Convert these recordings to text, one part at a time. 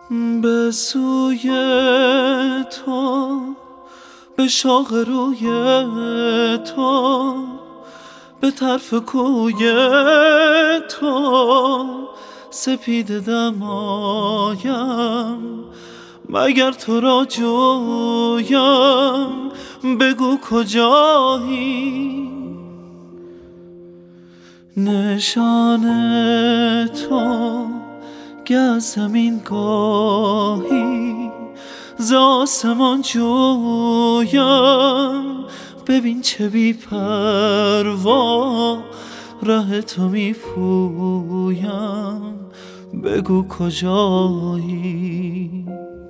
به سوی تو، به شاق روی تو، به طرف کوی تو سپیده دمایم. مگر تو را جویم، بگو کجایی؟ نشان تو که از زمین گاهی ز آسمان جویم. ببین چه بی پروا ره تو می پویم، بگو کجایی؟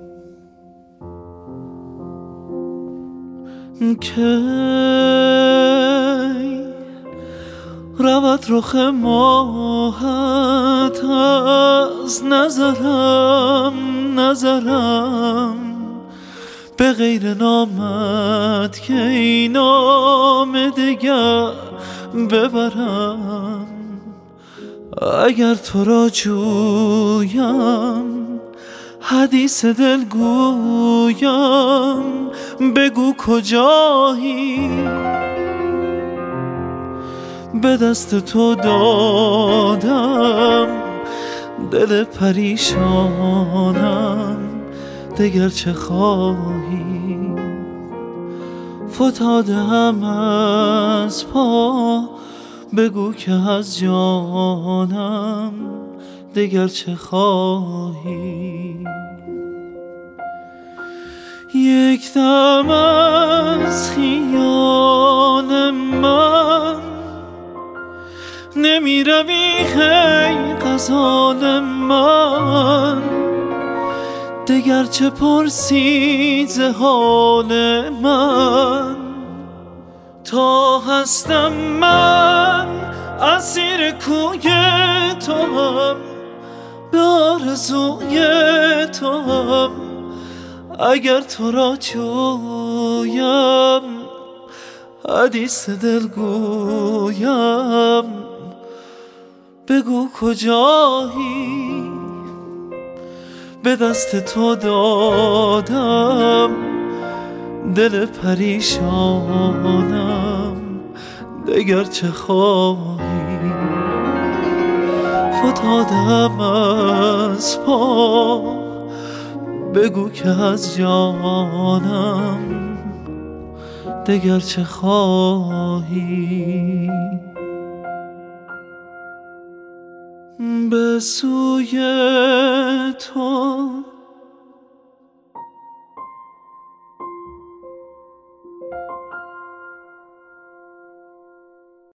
کی رود رخ ماهت از نظرم به غیر نامت که این نام دگر ببرم. اگر تو را جویم، حدیث دل گویم، بگو کجایی؟ به دست تو دادم دل پریشانم، دگر چه خواهی؟ فتاده هم از پا، بگو که از جانم دگر چه خواهی؟ یک دم از خیال من نمی روی ای غزال من، دگر چه پرسی ز حال من؟ تا هستم من اسیر کوی توام، به آرزوی توام. اگر تو را جویم، حدیث دل گویم، بگو کجایی؟ به دست تو دادم دل پریشانم، دگر چه خواهی؟ فتادم از پا، بگو که از جانم دگر چه خواهی؟ به سوی تو،